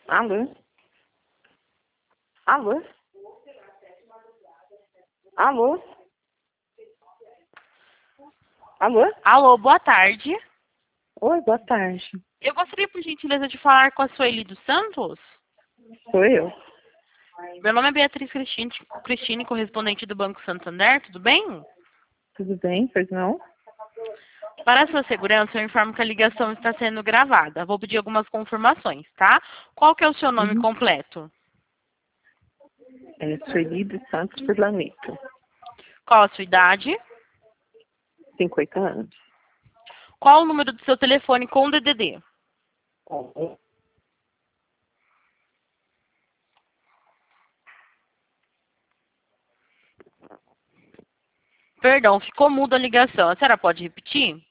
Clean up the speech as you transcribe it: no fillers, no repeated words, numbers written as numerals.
Alô? Alô? Alô? Alô? Alô, boa tarde. Oi, boa tarde. Eu gostaria, por gentileza, de falar com a Sueli dos Santos. Sou eu. Meu nome é Beatriz Cristine, correspondente do Banco Santander, tudo bem? Tudo bem? Pois não? Para a sua segurança, eu informo que a ligação está sendo gravada. Vou pedir algumas confirmações, tá? Qual que é o seu nome Uhum. completo? É Sueli dos Santos Furlanito. Qual a sua idade? 50 anos. Qual o número do seu telefone com DDD? Perdão, ficou muda a ligação. A senhora pode repetir?